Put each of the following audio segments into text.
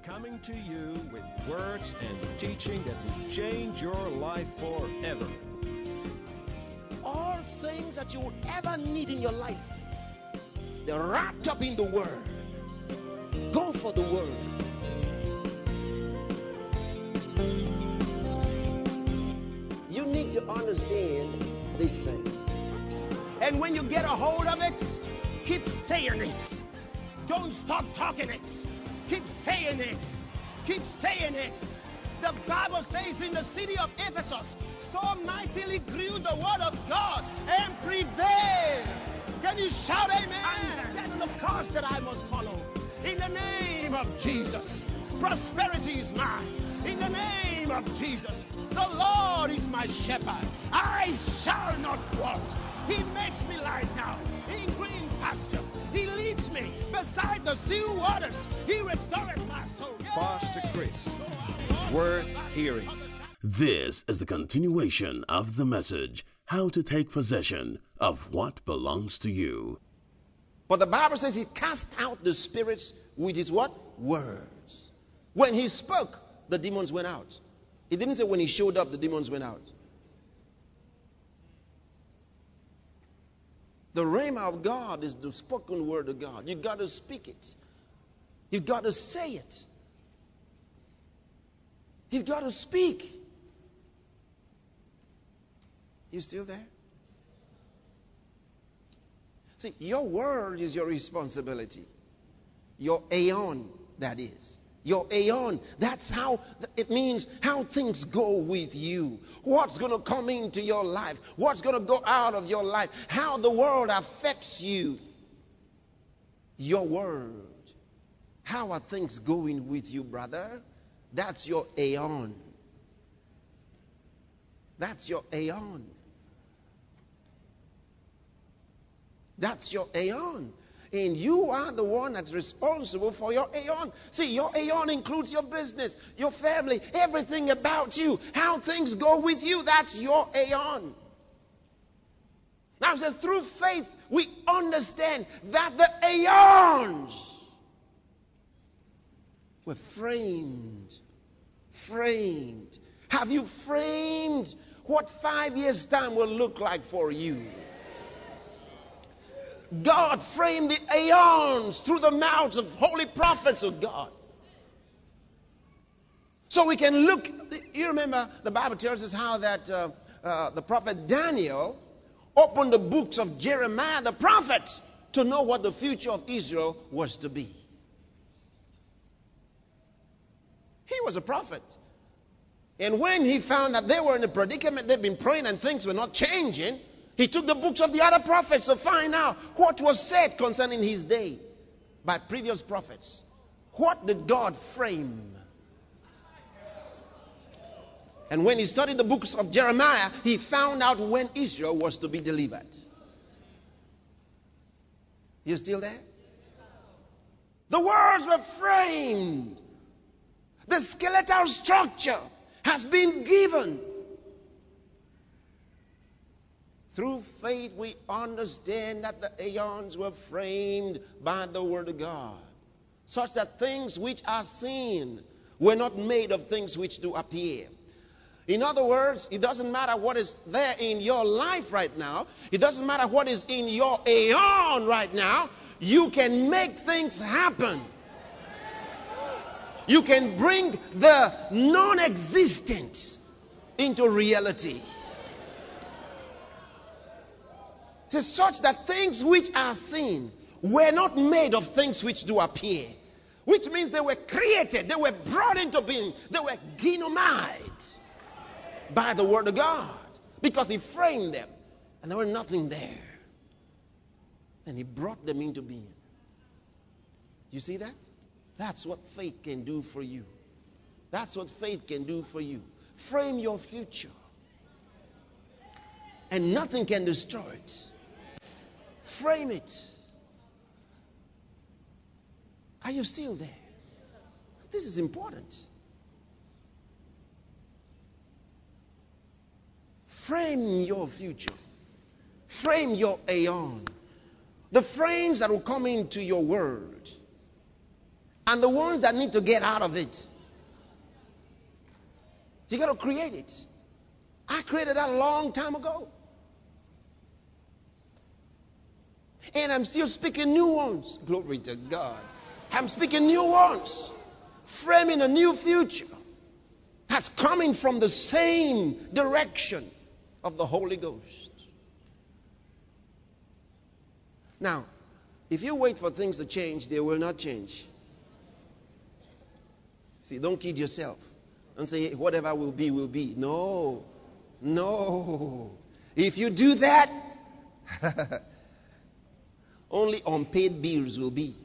coming to you with words and teaching that will change your life forever. All things that you would ever need in your life, they're wrapped up in the Word. Go for the Word. You need to understand these things. And when you get a hold of it, keep saying it. Don't stop talking it. Keep saying it. Keep saying it. The Bible says in the city of Ephesus, so mightily grew the word of God and prevailed. Can you shout amen? I'm setting the course that I must follow. In the name of Jesus, prosperity is mine. In the name of Jesus, the Lord is my shepherd. I shall not want. He makes me lie down in green pastures. He leads me beside the still waters. He restoreth my soul. Pastor Chris, worth hearing. This is the continuation of the message, How to Take Possession of What Belongs to You. But the Bible says he cast out the spirits with his what? Words. When he spoke, the demons went out. It didn't say when he showed up, the demons went out. The rhema of God is the spoken word of God. You got to speak it. You got to say it. You've got to speak. You still there? See, your word is your responsibility. Your aeon, that is. Your aeon, that's how, it means how things go with you. What's going to come into your life. What's going to go out of your life. How the world affects you. Your word. How are things going with you, brother? That's your aeon. That's your aeon. That's your aeon. And you are the one that's responsible for your aeon. See, your aeon includes your business, your family, everything about you. How things go with you, that's your aeon. Now it says, through faith, we understand that the aeons were framed. Framed. Have you framed what 5 years' time will look like for you? God framed the aeons through the mouths of holy prophets of God. So we can look. You remember the Bible tells us how that the prophet Daniel opened the books of Jeremiah the prophet to know what the future of Israel was to be. He was a prophet. And when he found that they were in a predicament, they'd been praying and things were not changing, he took the books of the other prophets to find out what was said concerning his day by previous prophets. What did God frame? And when he studied the books of Jeremiah, he found out when Israel was to be delivered. You still there? The words were framed. The skeletal structure has been given. Through faith, we understand that the aeons were framed by the Word of God, such that things which are seen were not made of things which do appear. In other words, it doesn't matter what is there in your life right now. It doesn't matter what is in your aeon right now. You can make things happen. You can bring the non-existent into reality. It is such that things which are seen were not made of things which do appear. Which means they were created, they were brought into being, they were ginomied by the Word of God. Because He framed them and there was nothing there. And He brought them into being. You see that? That's what faith can do for you. That's what faith can do for you. Frame your future. And nothing can destroy it. Frame it. Are you still there? This is important. Frame your future. Frame your aeon. The frames that will come into your word. and the ones that need to get out of it. You got to create it. I created that a long time ago. And I'm still speaking new ones. Glory to God. I'm speaking new ones. Framing a new future that's coming from the same direction of the Holy Ghost. Now, if you wait for things to change, they will not change. See, don't kid yourself and say whatever will be, will be. No. No. If you do that, only unpaid bills will be.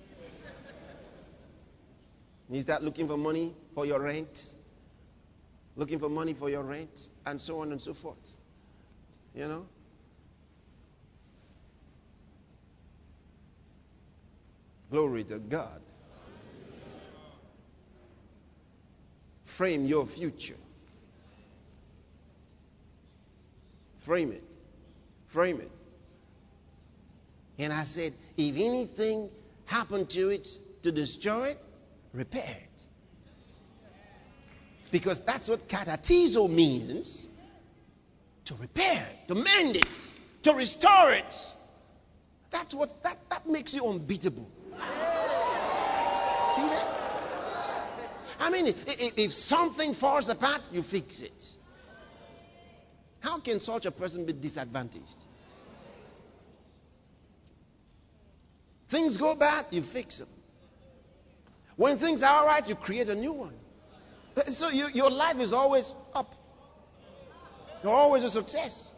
You start looking for money for your rent, looking for money for your rent, and so on and so forth. You know? Glory to God. Frame your future. Frame it. Frame it. And I said, if anything happened to it to destroy it, repair it. Because that's what katatizo means. To repair it, to mend it, to restore it. That's what that makes you unbeatable. See that? I mean, if something falls apart, you fix it. How can such a person be disadvantaged? Things go bad, you fix them. When things are all right, you create a new one. So your life is always up. You're always a success.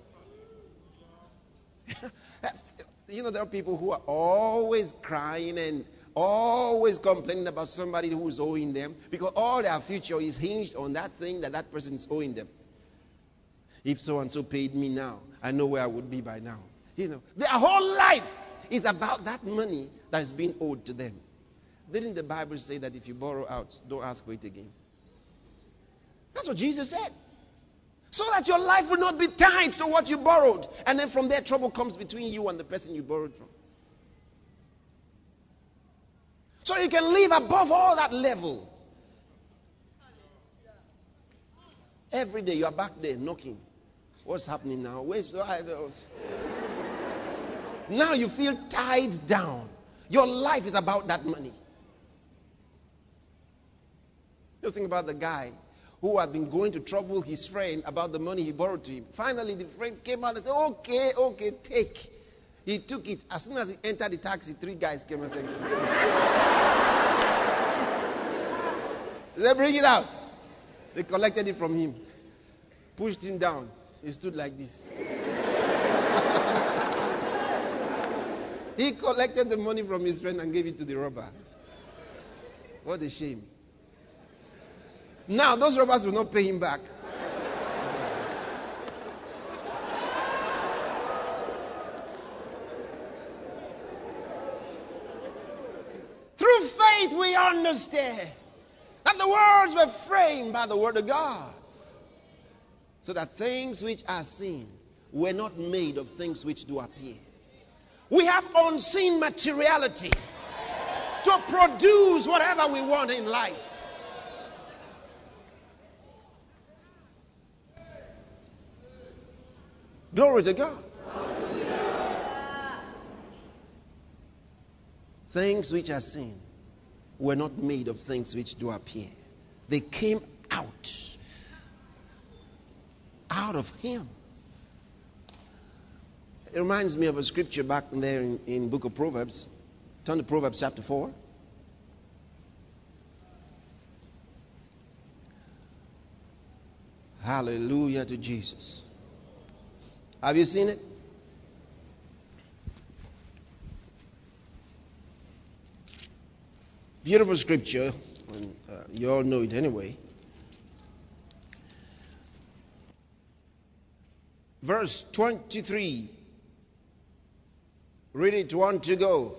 There are people who are always crying and always complaining about somebody who is owing them, because all their future is hinged on that thing that person is owing them. If so-and-so paid me now, I know where I would be by now. Their whole life is about that money that is being owed to them. Didn't the Bible say that if you borrow out, don't ask for it again? That's what Jesus said. So that your life will not be tied to what you borrowed. And then from there, trouble comes between you and the person you borrowed from. So you can live above all that level. Every day you are back there knocking. What's happening now? Now you feel tied down. Your life is about that money. You think about the guy who had been going to trouble his friend about the money he borrowed to him. Finally, the friend came out and said, okay, take. He took it. As soon as he entered the taxi, 3 guys came and said, they bring it out. They collected it from him. Pushed him down. He stood like this. He collected the money from his friend and gave it to the robber. What a shame. Now, those robbers will not pay him back. Through faith, we understand that the words were framed by the word of God, so that things which are seen were not made of things which do appear. We have unseen materiality to produce whatever we want in life. Glory to God. Things which are seen were not made of things which do appear. They came out of Him. It reminds me of a scripture back there in book of Proverbs. Turn to Proverbs chapter 4. Hallelujah to Jesus. Have you seen it? Beautiful scripture. And, you all know it anyway. Verse 23. Read it, 1 to go.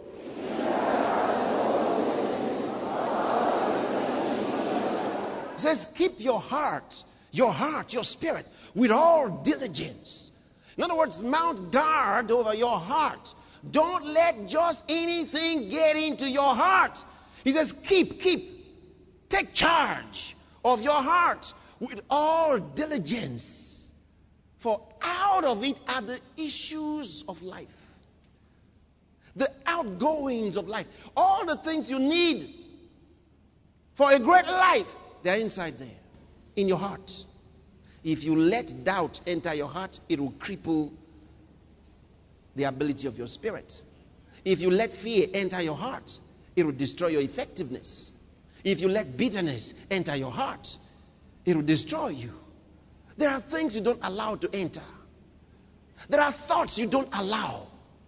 It says, keep your heart, your spirit, with all diligence. In other words, mount guard over your heart. Don't let just anything get into your heart. He says, take charge of your heart with all diligence, for out of it are the issues of life, the outgoings of life, all the things you need for a great life. They're inside there, in your heart. If you let doubt enter your heart, it will cripple the ability of your spirit. If you let fear enter your heart, it will destroy your effectiveness. If you let bitterness enter your heart, it will destroy you. There are things you don't allow to enter. There are thoughts you don't allow.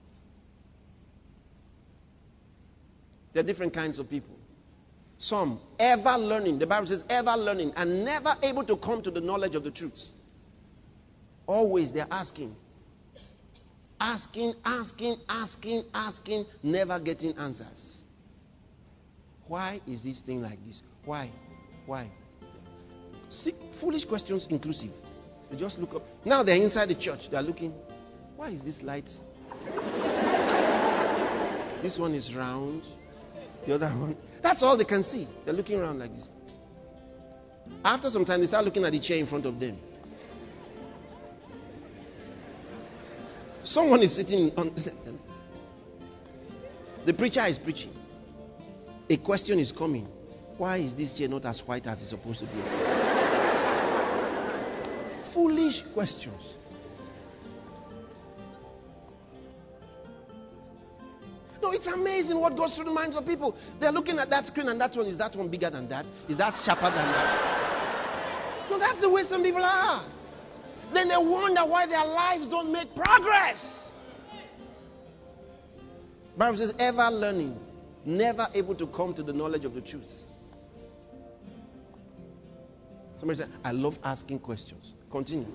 There are different kinds of people. Some ever learning, the Bible says ever learning, and never able to come to the knowledge of the truth. Always they're asking, never getting answers. Why is this thing like this? Why? See, foolish questions inclusive. They just look up. Now they're inside the church. They're looking. Why is this light? This one is round. The other one. That's all they can see. They're looking around like this. After some time, they start looking at the chair in front of them. Someone is sitting on. The preacher is preaching. A question is coming. Why is this chair not as white as it's supposed to be? Foolish questions. No, it's amazing what goes through the minds of people. They're looking at that screen and that one, is that one bigger than that? Is that sharper than that? No, that's the way some people are. Then they wonder why their lives don't make progress. Bible says ever learning, never able to come to the knowledge of the truth. Somebody said, I love asking questions. Continue.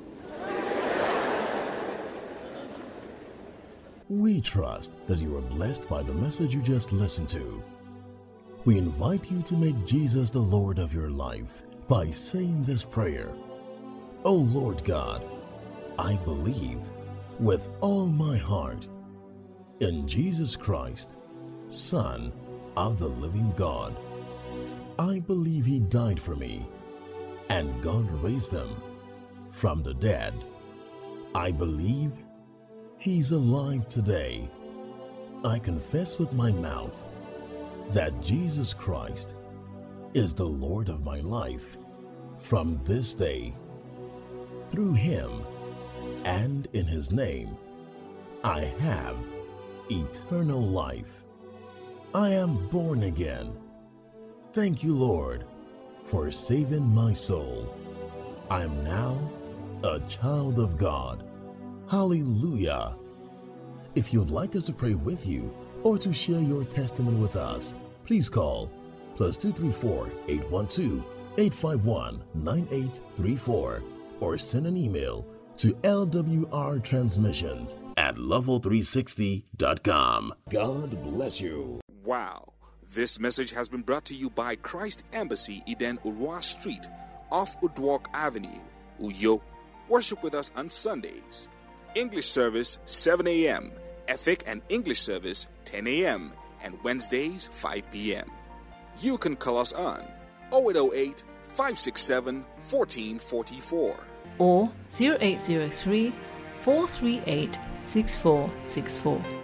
We trust that you are blessed by the message you just listened to. We invite you to make Jesus the Lord of your life by saying this prayer. O Lord God, I believe with all my heart in Jesus Christ, Son of the living God. I believe He died for me and God raised Him from the dead. I believe He's alive today. I confess with my mouth that Jesus Christ is the Lord of my life from this day. Through Him and in His name, I have eternal life. I am born again. Thank you, Lord, for saving my soul. I am now a child of God. Hallelujah. If you'd like us to pray with you or to share your testimony with us, please call +234 812 851 9834 or send an email to lwrtransmissions@level360.com. God bless you. Wow. This message has been brought to you by Christ Embassy, Eden Urwa Street, off Udwalk Avenue, Uyo. Worship with us on Sundays. English service 7 a.m., Ethic and English service 10 a.m., and Wednesdays 5 p.m. You can call us on 0808 567 1444 or 0803 438 6464.